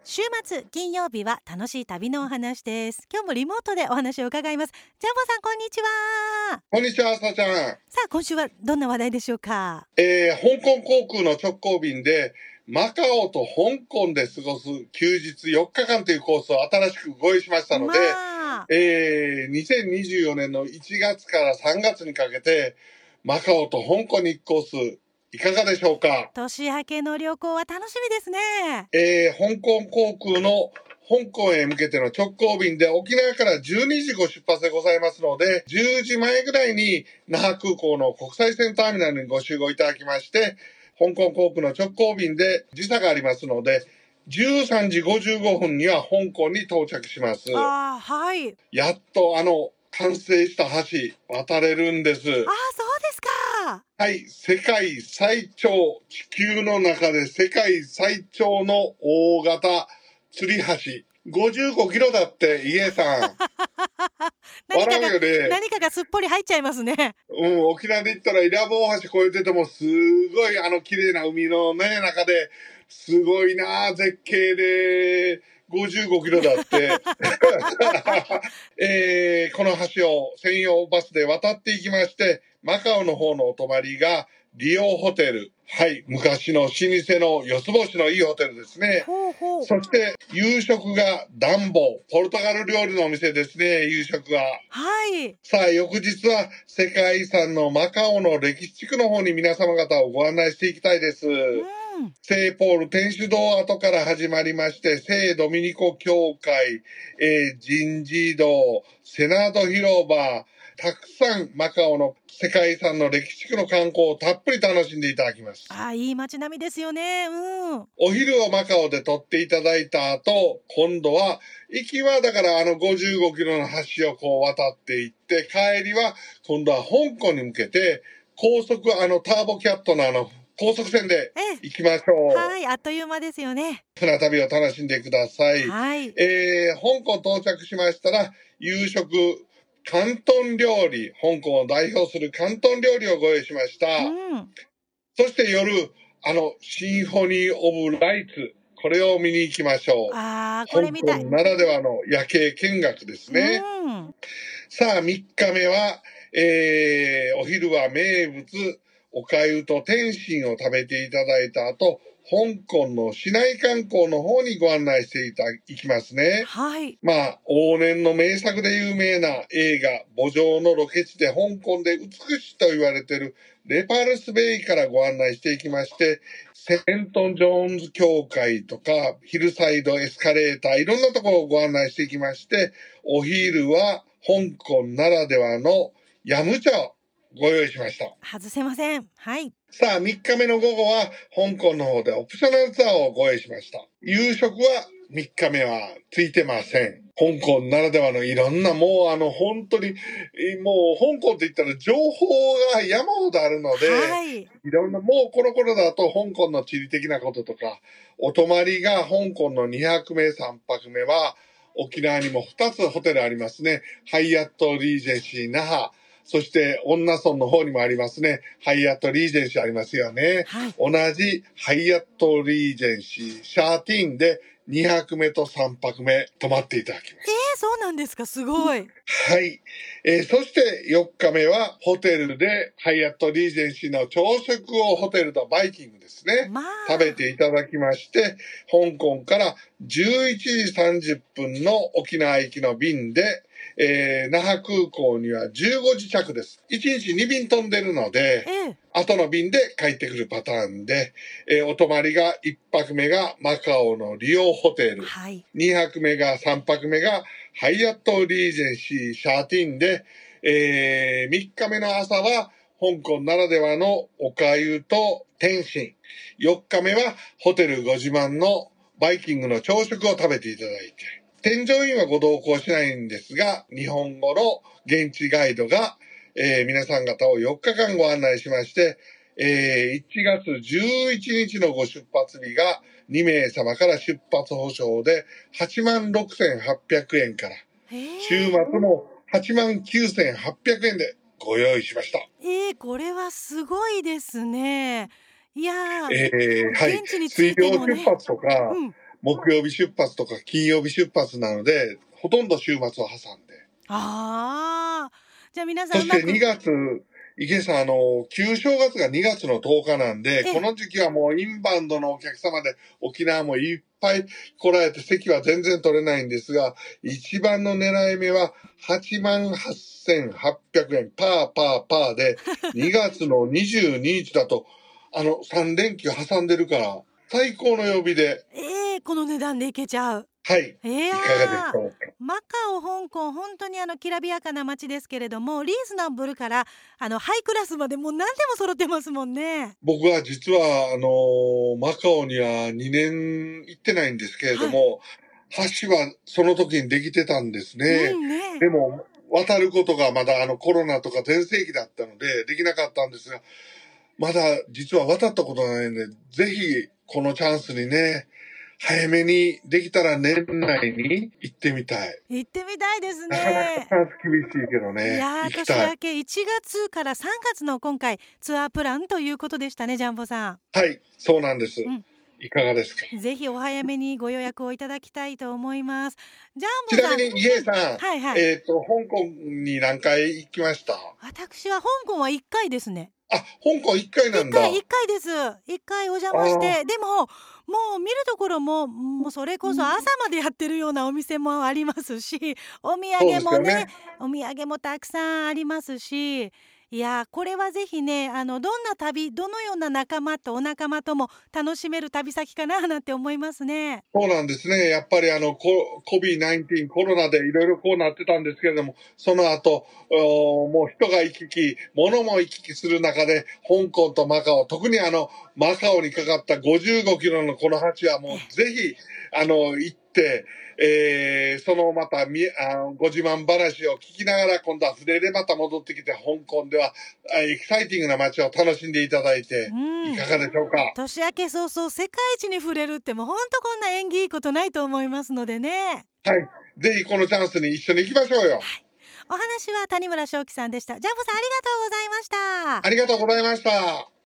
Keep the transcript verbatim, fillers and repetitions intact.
週末金曜日は楽しい旅のお話です。今日もリモートでお話を伺います。ジャンボさん、こんにちは。 こんにちは、さちゃん。 さあ、今週はどんな話題でしょうか。 えー、香港航空の直行便でマカオと香港で過ごす休日よっかかんというコースを新しくご用意しましたので、まあえー、にせんにじゅうよねんのいちがつからさんがつにかけてマカオと香港に行くコースいかがでしょうか。 年明けの旅行は楽しみですね。 えー、香港航空の香港へ向けての直行便で沖縄からじゅうにじご出発でございますので、じゅうじまえぐらいに那覇空港の国際線ターミナルにご集合いただきまして、香港航空の直行便で時差がありますので、じゅうさんじごじゅうごふんには香港に到着します。 あ、はい、 やっとあの完成した橋渡れるんです。あ、そうですか。 はい、世界最長、地球の中で世界最長の大型吊り橋。ごじゅうごキロだって、イエさん。 何かが、ね、何かがすっぽり入っちゃいますね。 うん、沖縄で行ったら伊良部大橋越えててもすごいあの綺麗な海のね、中ですごいな絶景でごじゅうごキロだって。えー、この橋を専用バスで渡っていきまして、マカオの方のお泊まりがリオホテル。はい、昔の老舗の四つ星のいいホテルですね。 ほうほう。 そして夕食がダンボ、ポルトガル料理のお店ですね、夕食が。 はい。 さあ、翌日は世界遺産のマカオの歴史地区の方に皆様方をご案内していきたいです。うん、聖ポール天主堂跡から始まりまして、聖ドミニコ教会、えー、人事堂、セナード広場、たくさんマカオの世界遺産の歴史地区の観光をたっぷり楽しんでいただきます。 ああ、いい街並みですよね。うん。 お昼をマカオで取っていただいた後、今度は行きはだからあのごじゅうごキロの橋をこう渡っていって、帰りは今度は香港に向けて高速あのターボキャットのあの高速船で行きましょう。 はい、あっという間ですよね。 船旅を楽しんでください。 はい。 えー、香港到着しましたら夕食広東料理、香港を代表する広東料理をご用意しました。うん、そして夜、あの、シンフォニー・オブ・ライツ、これを見に行きましょう。 あー、これ見たい。 香港ならではの夜景見学ですね。うん、さあ、みっかめは、えー、お昼は名物、おかゆと天津を食べていただいた後、香港の市内観光の方にご案内していただきますね。 はい。 まあ、往年の名作で有名な映画、墓場のロケ地で香港で美しいと言われているレパルスベイからご案内していきまして、セントン・ジョーンズ教会とか、ヒルサイドエスカレーター、いろんなところをご案内していきまして、お昼は香港ならではのヤムチャをご用意しました。 外せません。はい。 さあ、みっかめの午後は、香港の方でオプショナルツアーをご用意しました。夕食はみっかめはついてません。香港ならではのいろんな、もうあの、本当に、もう香港って言ったら情報が山ほどあるので、はい、いろんな、もうこの頃だと香港の地理的なこととか、お泊まりが香港のにはくめ、さんぱくめは、沖縄にもふたつホテルありますね。ハイアットリージェンシー那覇。そして、恩納村の方にもありますね。ハイアットリージェンシーありますよね。はい、同じハイアットリージェンシー、シャーティーンでにはくめとさんぱくめ泊まっていただきます。 えー、そうなんですか。すごい。 はい。えー、そしてよっかめはホテルでハイアットリージェンシーの朝食をホテルのバイキングですね。まあ、食べていただきまして、香港からじゅういちじさんじゅっぷんの沖縄行きの便で、えー、那覇空港にはじゅうごじ着です。いちにちにびん飛んでるので、ええ、後の便で帰ってくるパターンで、えー、お泊まりがいっぱくめがマカオのリオホテル、はい、にはくめがさんぱくめがハイアットリージェンシーシャーティーンで、えー、みっかめの朝は香港ならではのおかゆと天津、よっかめはホテルご自慢のバイキングの朝食を食べていただいて、添乗員はご同行しないんですが、日本語の現地ガイドが、えー、皆さん方をよっかかんご案内しまして、えー、いちがつじゅういちにちのご出発日がにめいさまから出発保証ではちまんろくせんはっぴゃくえんから、週末もはちまんきゅうせんはっぴゃくえんでご用意しました。 えー、これはすごいですね。いやー、 えー、はい、水曜出発とか、うん、 木曜日出発とか金曜日出発なので、ほとんど週末を挟んで。 ああ、じゃあ皆さんそしてにがつ、池さん、あの、旧正月がにがつのとおかなんで、この時期はもうインバウンドのお客様で沖縄もいっぱい来られて席は全然取れないんですが、一番の狙い目ははちまんはっせんはっぴゃくえんパーパーパーで、にがつのにじゅうににちだと、あの、さんれんきゅう挟んでるから、最高の曜日で。 ええー、この値段でいけちゃう。 はい。 いやいかがですか。 マカオ、香港、本当にあのきらびやかな街ですけれども、リーズナブルからあのハイクラスまでもう何でも揃ってますもんね。 僕は実はあのマカオにはにねん行ってないんですけれども、はい、橋はその時にできてたんですね。うんね、でも渡ることがまだあのコロナとか全盛期だったのでできなかったんですが、まだ実は渡ったことないんで、ぜひこのチャンスにね、早めにできたら年内に行ってみたい。 行ってみたいですね。 なかなか厳しいけどね。 いやー、年明けいちがつからさんがつの今回ツアープランということでしたね、ジャンボさん。 はい、そうなんです。うん、いかがですか。 ぜひお早めにご予約をいただきたいと思います。ジャンボさん。ちなみにイエさん、 はいはい、 えっと香港に何回行きました？ 私は香港はいっかいですね。 あ、香港いっかいなんだ。 いっかい、いっかいです。いっかいお邪魔して、でももう見るところももうそれこそ朝までやってるようなお店もありますし、お土産も ね, ねお土産もたくさんありますし、いやこれはぜひね、あのどんな旅、どのような仲間とお仲間とも楽しめる旅先かななんて思いますね。 そうなんですね。やっぱりあの コビドナインティーン コロナでいろいろこうなってたんですけれども、その後もう人が行き来、物も行き来する中で香港とマカオ、特にあのマカオにかかったごじゅうごキロのこの橋はもうぜひあの行って、えー、そのまたみあご自慢話を聞きながら今度は船でまた戻ってきて、香港ではエキサイティングな街を楽しんでいただいて、いかがでしょうか。 年明け早々世界一に触れるってもう本当こんな縁起いいことないと思いますのでね。 はい、ぜひこのチャンスに一緒に行きましょうよ。はい、 お話は谷村正樹さんでした。ジャンボさんありがとうございました。 ありがとうございました。